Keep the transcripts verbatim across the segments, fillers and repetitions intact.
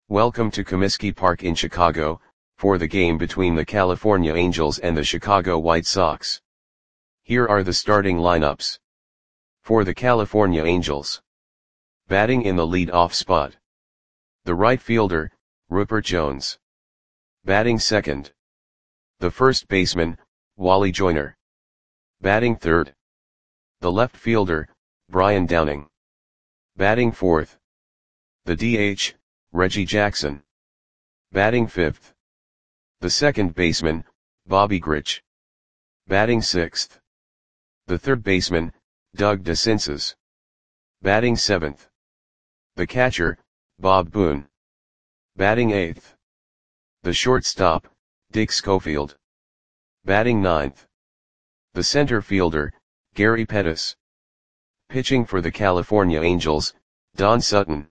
Welcome to Comiskey Park in Chicago, for the game between the California Angels and the Chicago White Sox. Here are the starting lineups. For the California Angels. Batting in the lead-off spot. The right fielder, Rupert Jones. Batting second. The first baseman, Wally Joyner. Batting third. The left fielder, Brian Downing. Batting fourth. The D H, Reggie Jackson. Batting fifth. The second baseman, Bobby Grich. Batting sixth. The third baseman, Doug DeCinces. Batting seventh. The catcher, Bob Boone. Batting eighth. The shortstop, Dick Schofield. Batting ninth. The center fielder, Gary Pettis. Pitching for the California Angels, Don Sutton.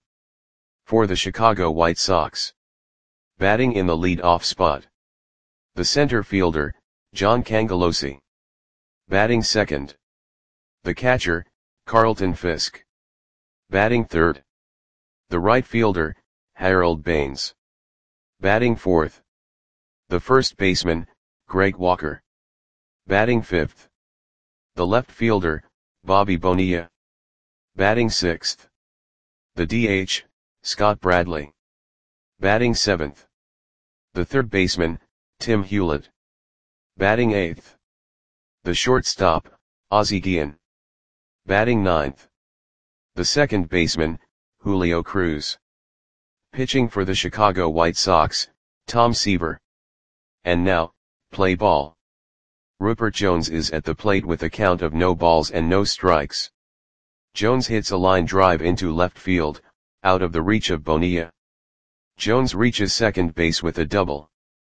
For the Chicago White Sox. Batting in the lead-off spot. The center fielder, John Cangelosi. Batting second. The catcher, Carlton Fisk. Batting third. The right fielder, Harold Baines. Batting fourth. The first baseman, Greg Walker. Batting fifth. The left fielder, Bobby Bonilla. Batting sixth. The D H, Scott Bradley. Batting seventh. The third baseman, Tim Hewlett. Batting eighth. The shortstop, Ozzie Guillen. Batting ninth. The second baseman, Julio Cruz. Pitching for the Chicago White Sox, Tom Seaver. And now, play ball. Rupert Jones is at the plate with a count of no balls and no strikes. Jones hits a line drive into left field, out of the reach of Bonilla. Jones reaches second base with a double.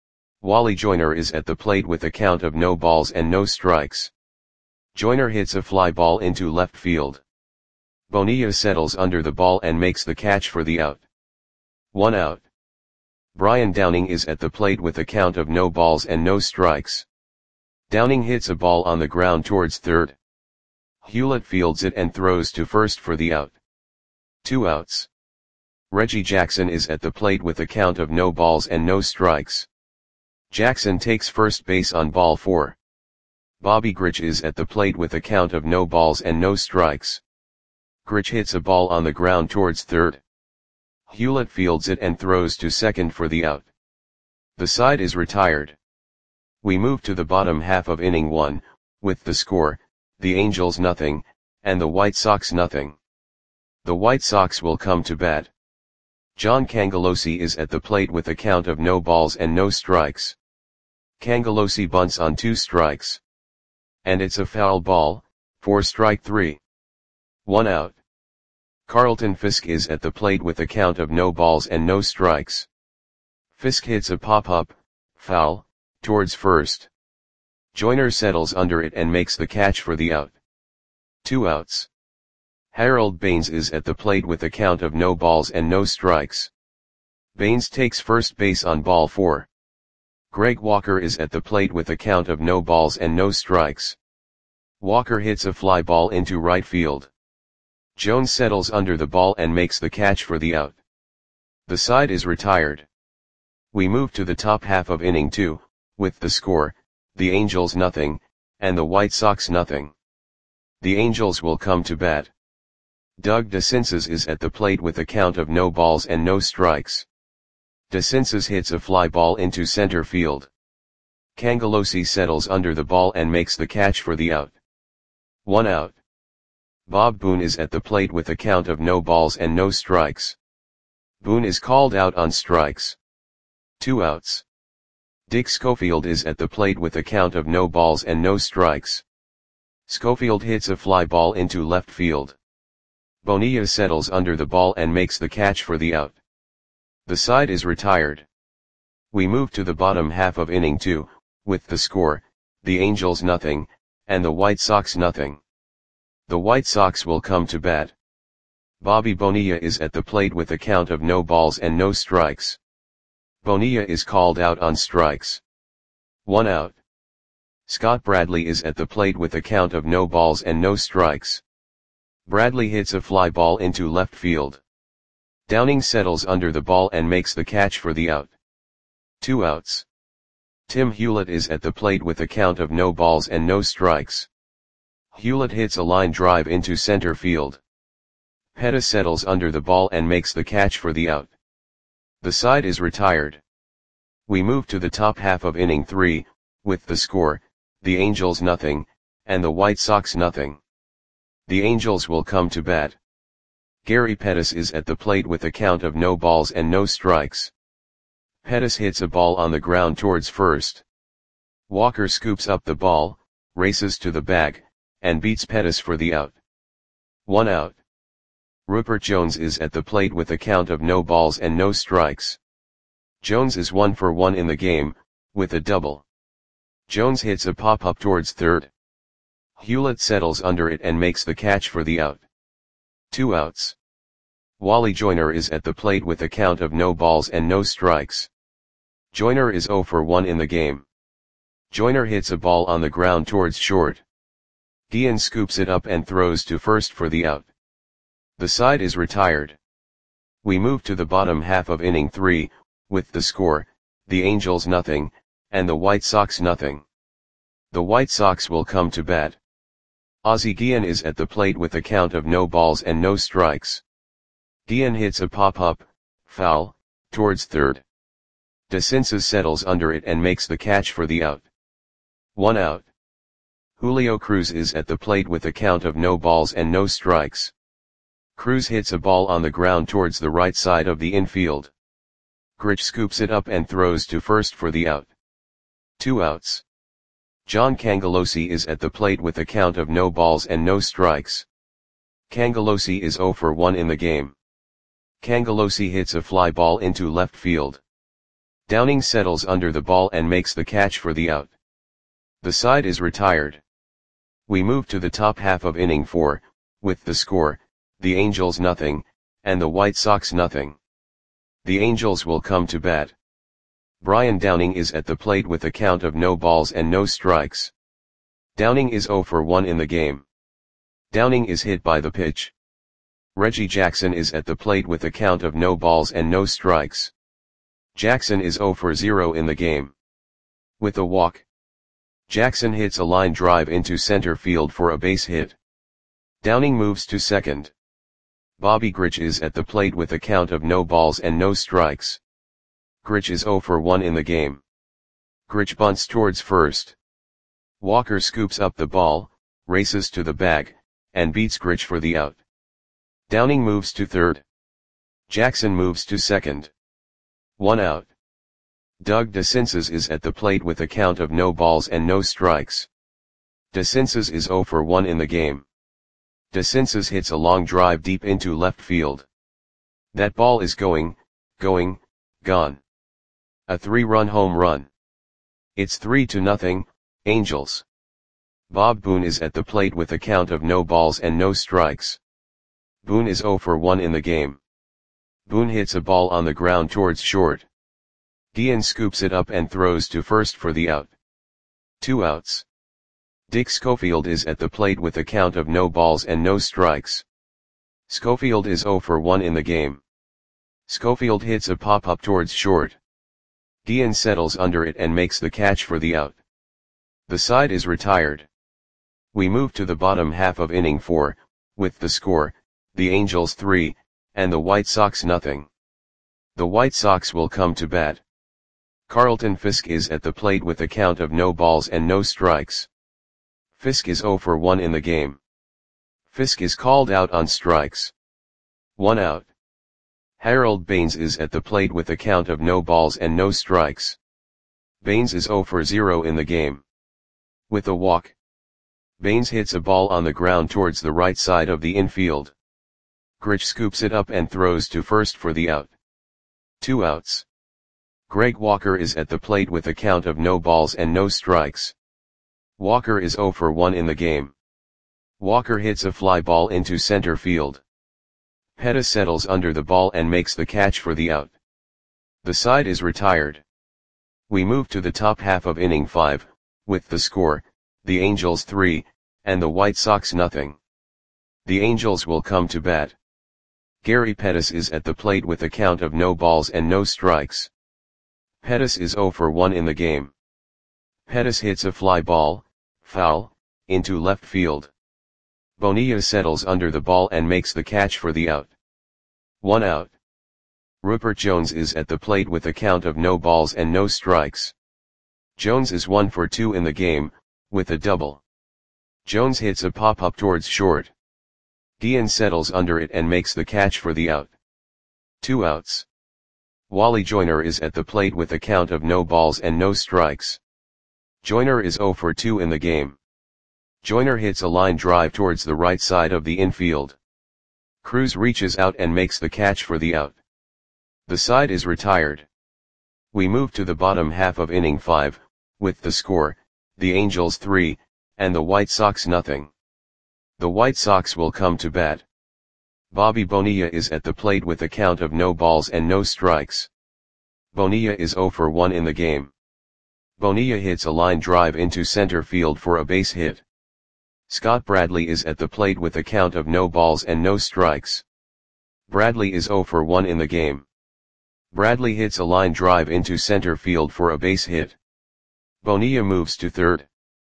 Wally Joyner is at the plate with a count of no balls and no strikes. Joyner hits a fly ball into left field. Bonilla settles under the ball and makes the catch for the out. One out. Brian Downing is at the plate with a count of no balls and no strikes. Downing hits a ball on the ground towards third. Hewlett fields it and throws to first for the out. Two outs. Reggie Jackson is at the plate with a count of no balls and no strikes. Jackson takes first base on ball four. Bobby Grich is at the plate with a count of no balls and no strikes. Grich hits a ball on the ground towards third. Hewlett fields it and throws to second for the out. The side is retired. We move to the bottom half of inning one, with the score, the Angels nothing, and the White Sox nothing. The White Sox will come to bat. John Cangelosi is at the plate with a count of no balls and no strikes. Cangelosi bunts on two strikes. And it's a foul ball, for strike three. One out. Carlton Fisk is at the plate with a count of no balls and no strikes. Fisk hits a pop-up, foul, towards first. Joyner settles under it and makes the catch for the out. Two outs. Harold Baines is at the plate with a count of no balls and no strikes. Baines takes first base on ball four. Greg Walker is at the plate with a count of no balls and no strikes. Walker hits a fly ball into right field. Jones settles under the ball and makes the catch for the out. The side is retired. We move to the top half of inning two, with the score, the Angels nothing, and the White Sox nothing. The Angels will come to bat. Doug DeCinces is at the plate with a count of no balls and no strikes. DeCinces hits a fly ball into center field. Cangelosi settles under the ball and makes the catch for the out. One out. Bob Boone is at the plate with a count of no balls and no strikes. Boone is called out on strikes. Two outs. Dick Schofield is at the plate with a count of no balls and no strikes. Schofield hits a fly ball into left field. Bonilla settles under the ball and makes the catch for the out. The side is retired. We move to the bottom half of inning two, with the score, the Angels nothing, and the White Sox nothing. The White Sox will come to bat. Bobby Bonilla is at the plate with a count of no balls and no strikes. Bonilla is called out on strikes. One out. Scott Bradley is at the plate with a count of no balls and no strikes. Bradley hits a fly ball into left field. Downing settles under the ball and makes the catch for the out. Two outs. Tim Hewlett is at the plate with a count of no balls and no strikes. Hewlett hits a line drive into center field. Pettis settles under the ball and makes the catch for the out. The side is retired. We move to the top half of inning three, with the score, the Angels nothing, and the White Sox nothing. The Angels will come to bat. Gary Pettis is at the plate with a count of no balls and no strikes. Pettis hits a ball on the ground towards first. Walker scoops up the ball, races to the bag, and beats Pettis for the out. One out. Rupert Jones is at the plate with a count of no balls and no strikes. Jones is one for one in the game, with a double. Jones hits a pop-up towards third. Hewlett settles under it and makes the catch for the out. Two outs. Wally Joyner is at the plate with a count of no balls and no strikes. Joyner is zero for one in the game. Joyner hits a ball on the ground towards short. Guillen scoops it up and throws to first for the out. The side is retired. We move to the bottom half of inning three, with the score, the Angels nothing, and the White Sox nothing. The White Sox will come to bat. Ozzie Guillen is at the plate with a count of no balls and no strikes. Guillen hits a pop-up, foul, towards third. DeCinces settles under it and makes the catch for the out. One out. Julio Cruz is at the plate with a count of no balls and no strikes. Cruz hits a ball on the ground towards the right side of the infield. Grich scoops it up and throws to first for the out. Two outs. John Cangelosi is at the plate with a count of no balls and no strikes. Cangelosi is zero for one in the game. Cangelosi hits a fly ball into left field. Downing settles under the ball and makes the catch for the out. The side is retired. We move to the top half of inning four, with the score, the Angels nothing, and the White Sox nothing. The Angels will come to bat. Brian Downing is at the plate with a count of no balls and no strikes. Downing is zero for one in the game. Downing is hit by the pitch. Reggie Jackson is at the plate with a count of no balls and no strikes. Jackson is zero for zero in the game. With a walk. Jackson hits a line drive into center field for a base hit. Downing moves to second. Bobby Grich is at the plate with a count of no balls and no strikes. Grich is zero for one in the game. Grich bunts towards first. Walker scoops up the ball, races to the bag, and beats Grich for the out. Downing moves to third. Jackson moves to second. One out. Doug DeCinces is at the plate with a count of no balls and no strikes. DeCinces is zero for one in the game. DeCinces hits a long drive deep into left field. That ball is going, going, gone. A three-run home run. It's three to nothing, Angels. Bob Boone is at the plate with a count of no balls and no strikes. Boone is zero for one in the game. Boone hits a ball on the ground towards short. Guillen scoops it up and throws to first for the out. Two outs. Dick Schofield is at the plate with a count of no balls and no strikes. Schofield is zero for one in the game. Schofield hits a pop-up towards short. Guillen settles under it and makes the catch for the out. The side is retired. We move to the bottom half of inning four, with the score, the Angels three, and the White Sox nothing. The White Sox will come to bat. Carlton Fisk is at the plate with a count of no balls and no strikes. Fisk is zero for one in the game. Fisk is called out on strikes. One out. Harold Baines is at the plate with a count of no balls and no strikes. Baines is zero for zero in the game. With a walk. Baines hits a ball on the ground towards the right side of the infield. Grich scoops it up and throws to first for the out. Two outs. Greg Walker is at the plate with a count of no balls and no strikes. Walker is zero for one in the game. Walker hits a fly ball into center field. Pettis settles under the ball and makes the catch for the out. The side is retired. We move to the top half of inning five, with the score, the Angels three, and the White Sox nothing. The Angels will come to bat. Gary Pettis is at the plate with a count of no balls and no strikes. Pettis is zero for one in the game. Pettis hits a fly ball, foul, into left field. Bonilla settles under the ball and makes the catch for the out. One out. Rupert Jones is at the plate with a count of no balls and no strikes. Jones is one for two in the game, with a double. Jones hits a pop-up towards short. Guillen settles under it and makes the catch for the out. Two outs. Wally Joyner is at the plate with a count of no balls and no strikes. Joyner is zero for two in the game. Joyner hits a line drive towards the right side of the infield. Cruz reaches out and makes the catch for the out. The side is retired. We move to the bottom half of inning five, with the score, the Angels three, and the White Sox nothing. The White Sox will come to bat. Bobby Bonilla is at the plate with a count of no balls and no strikes. Bonilla is zero for one in the game. Bonilla hits a line drive into center field for a base hit. Scott Bradley is at the plate with a count of no balls and no strikes. Bradley is zero for one in the game. Bradley hits a line drive into center field for a base hit. Bonilla moves to third.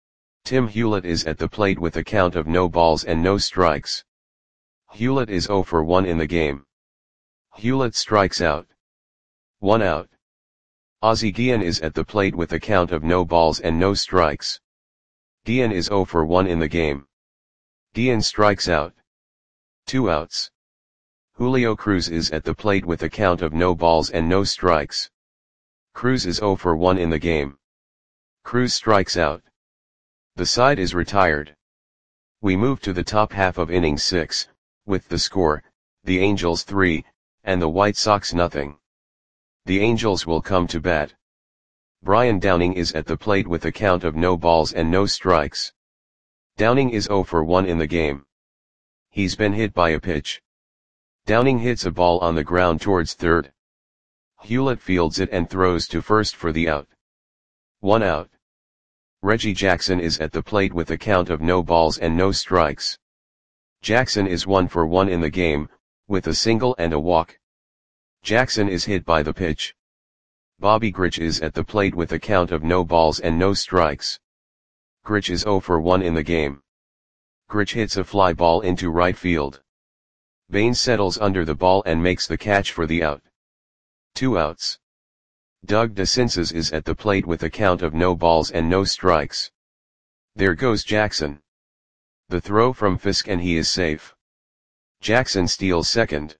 Tim Hewlett is at the plate with a count of no balls and no strikes. Hewlett is zero for one in the game. Hewlett strikes out. One out. Ozzie Guillen is at the plate with a count of no balls and no strikes. Guillen is zero for one in the game. Guillen strikes out. Two outs. Julio Cruz is at the plate with a count of no balls and no strikes. Cruz is zero for one in the game. Cruz strikes out. The side is retired. We move to the top half of inning six, with the score, the Angels three, and the White Sox nothing. The Angels will come to bat. Brian Downing is at the plate with a count of no balls and no strikes. Downing is zero for one in the game. He's been hit by a pitch. Downing hits a ball on the ground towards third. Hewlett fields it and throws to first for the out. One out. Reggie Jackson is at the plate with a count of no balls and no strikes. Jackson is one for one in the game, with a single and a walk. Jackson is hit by the pitch. Bobby Grich is at the plate with a count of no balls and no strikes. Grich is zero for one in the game. Grich hits a fly ball into right field. Baines settles under the ball and makes the catch for the out. Two outs. Doug DeCinces is at the plate with a count of no balls and no strikes. There goes Jackson. The throw from Fisk and he is safe. Jackson steals second.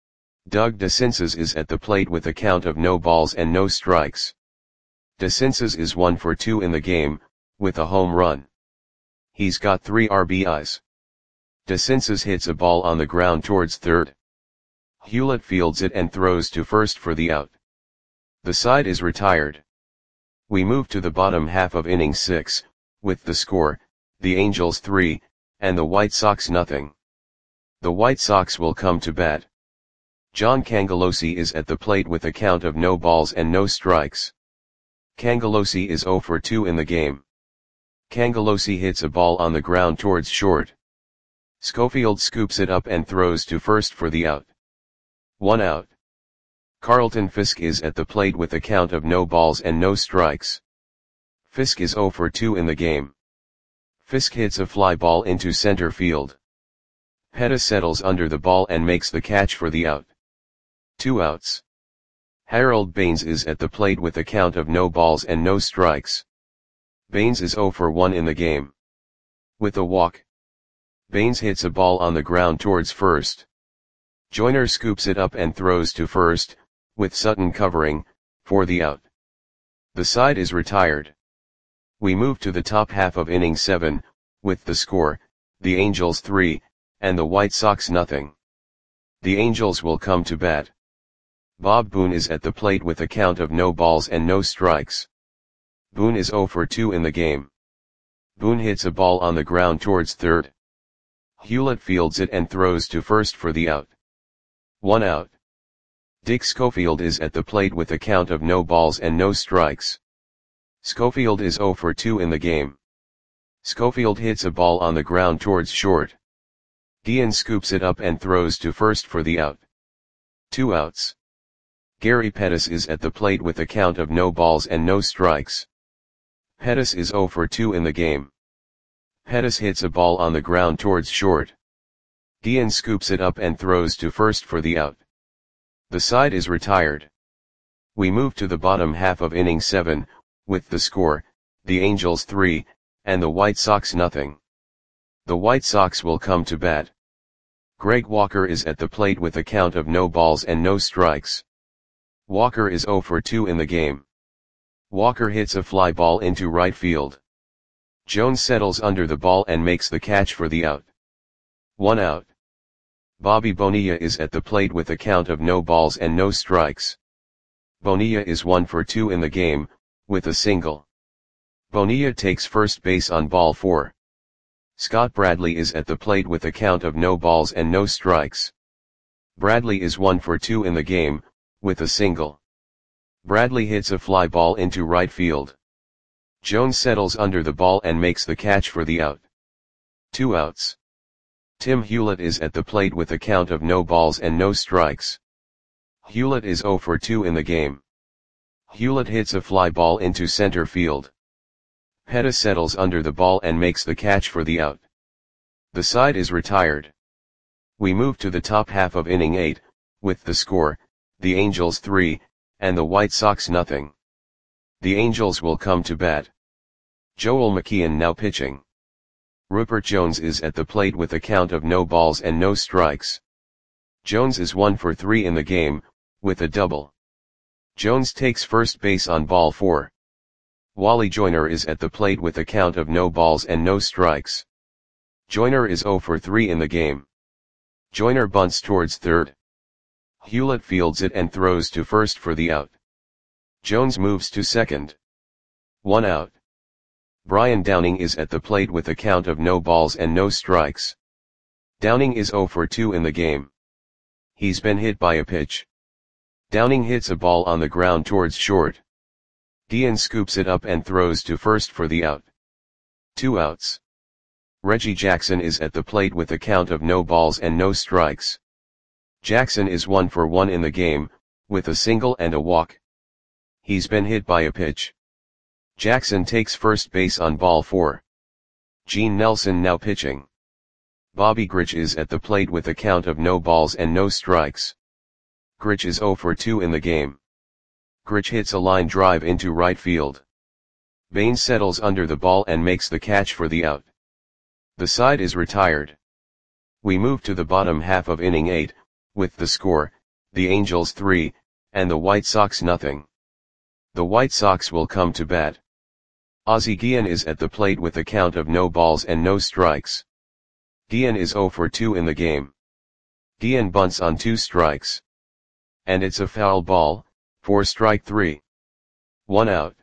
Doug DeCinces is at the plate with a count of no balls and no strikes. DeCinces is one for two in the game, with a home run. He's got three R B Is. DeCinces hits a ball on the ground towards third. Hewlett fields it and throws to first for the out. The side is retired. We move to the bottom half of inning six, with the score, the Angels three, and the White Sox nothing. The White Sox will come to bat. John Cangelosi is at the plate with a count of no balls and no strikes. Cangelosi is zero for two in the game. Cangelosi hits a ball on the ground towards short. Schofield scoops it up and throws to first for the out. One out. Carlton Fisk is at the plate with a count of no balls and no strikes. Fisk is zero for two in the game. Fisk hits a fly ball into center field. Pettis settles under the ball and makes the catch for the out. Two outs. Harold Baines is at the plate with a count of no balls and no strikes. Baines is zero for one in the game. With a walk. Baines hits a ball on the ground towards first. Joyner scoops it up and throws to first, with Sutton covering, for the out. The side is retired. We move to the top half of inning seven, with the score, the Angels three, and the White Sox nothing. The Angels will come to bat. Bob Boone is at the plate with a count of no balls and no strikes. Boone is zero for two in the game. Boone hits a ball on the ground towards third. Hewlett fields it and throws to first for the out. One out. Dick Schofield is at the plate with a count of no balls and no strikes. Schofield is zero for two in the game. Schofield hits a ball on the ground towards short. Guillen scoops it up and throws to first for the out. Two outs. Gary Pettis is at the plate with a count of no balls and no strikes. Pettis is oh for two in the game. Pettis hits a ball on the ground towards short. Guillen scoops it up and throws to first for the out. The side is retired. We move to the bottom half of inning seven, with the score, the Angels three, and the White Sox nothing. The White Sox will come to bat. Greg Walker is at the plate with a count of no balls and no strikes. Walker is oh for two in the game. Walker hits a fly ball into right field. Jones settles under the ball and makes the catch for the out. One out. Bobby Bonilla is at the plate with a count of no balls and no strikes. Bonilla is one for two in the game, with a single. Bonilla takes first base on ball four. Scott Bradley is at the plate with a count of no balls and no strikes. Bradley is one for two in the game, with a single. Bradley hits a fly ball into right field. Jones settles under the ball and makes the catch for the out. Two outs. Tim Hewlett is at the plate with a count of no balls and no strikes. Hewlett is oh for two in the game. Hewlett hits a fly ball into center field. Pettis settles under the ball and makes the catch for the out. The side is retired. We move to the top half of inning eight, with the score, the Angels three, and the White Sox nothing. The Angels will come to bat. Joel McKeon now pitching. Rupert Jones is at the plate with a count of no balls and no strikes. Jones is one for three in the game, with a double. Jones takes first base on ball four. Wally Joyner is at the plate with a count of no balls and no strikes. Joyner is oh for three in the game. Joyner bunts towards third. Hewlett fields it and throws to first for the out. Jones moves to second. One out. Brian Downing is at the plate with a count of no balls and no strikes. Downing is oh for two in the game. He's been hit by a pitch. Downing hits a ball on the ground towards short. Guillen scoops it up and throws to first for the out. Two outs. Reggie Jackson is at the plate with a count of no balls and no strikes. Jackson is one for one in the game, with a single and a walk. He's been hit by a pitch. Jackson takes first base on ball four. Gene Nelson now pitching. Bobby Grich is at the plate with a count of no balls and no strikes. Grich is oh for two in the game. Grich hits a line drive into right field. Baines settles under the ball and makes the catch for the out. The side is retired. We move to the bottom half of inning eight, with the score, the Angels three, and the White Sox nothing. The White Sox will come to bat. Ozzie Guillen is at the plate with a count of no balls and no strikes. Guillen is oh for two in the game. Guillen bunts on two strikes. And it's a foul ball, for strike three. One out.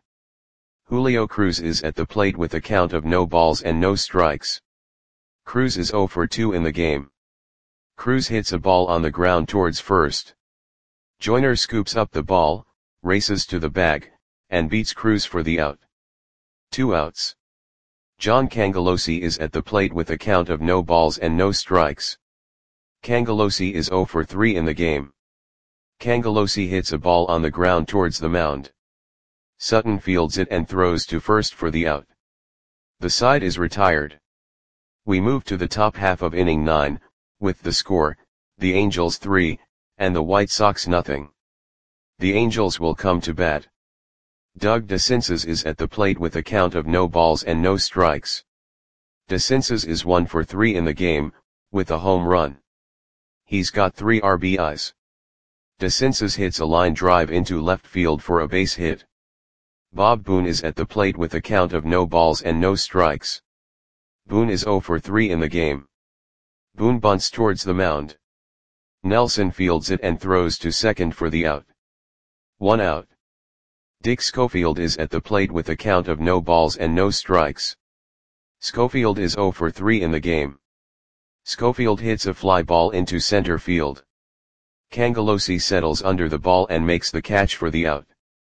Julio Cruz is at the plate with a count of no balls and no strikes. Cruz is oh for two in the game. Cruz hits a ball on the ground towards first. Joyner scoops up the ball, races to the bag, and beats Cruz for the out. Two outs. John Cangelosi is at the plate with a count of no balls and no strikes. Cangelosi is oh for three in the game. Cangelosi hits a ball on the ground towards the mound. Sutton fields it and throws to first for the out. The side is retired. We move to the top half of inning nine, with the score, the Angels three, and the White Sox nothing. The Angels will come to bat. Doug DeCinces is at the plate with a count of no balls and no strikes. DeCinces is one for three in the game, with a home run. He's got three R B Is. DeCinces hits a line drive into left field for a base hit. Bob Boone is at the plate with a count of no balls and no strikes. Boone is oh for three in the game. Boone bunts towards the mound. Nelson fields it and throws to second for the out. One out. Dick Schofield is at the plate with a count of no balls and no strikes. Schofield is oh for three in the game. Schofield hits a fly ball into center field. Cangelosi settles under the ball and makes the catch for the out.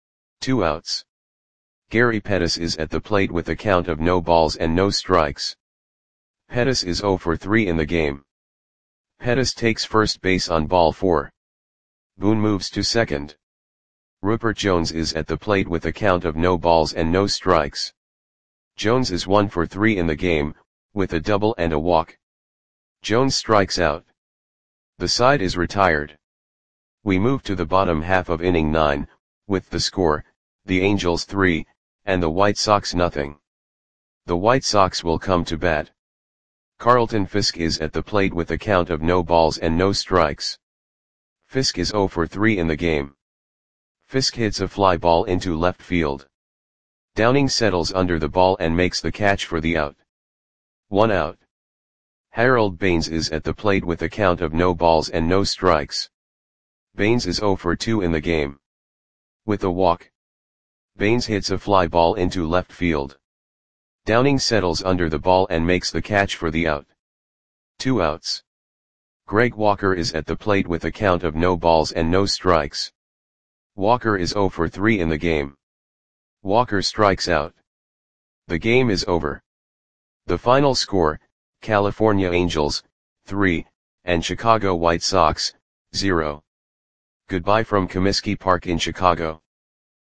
Two outs. Gary Pettis is at the plate with a count of no balls and no strikes. Pettis is oh for three in the game. Pettis takes first base on ball four. Boone moves to second. Rupert Jones is at the plate with a count of no balls and no strikes. Jones is one for three in the game, with a double and a walk. Jones strikes out. The side is retired. We move to the bottom half of inning nine, with the score, the Angels three, and the White Sox nothing. The White Sox will come to bat. Carlton Fisk is at the plate with a count of no balls and no strikes. Fisk is zero for three in the game. Fisk hits a fly ball into left field. Downing settles under the ball and makes the catch for the out. One out. Harold Baines is at the plate with a count of no balls and no strikes. Baines is zero for two in the game. With a walk. Baines hits a fly ball into left field. Downing settles under the ball and makes the catch for the out. Two outs. Greg Walker is at the plate with a count of no balls and no strikes. Walker is zero for three in the game. Walker strikes out. The game is over. The final score, California Angels, three, and Chicago White Sox, zero. Goodbye from Comiskey Park in Chicago.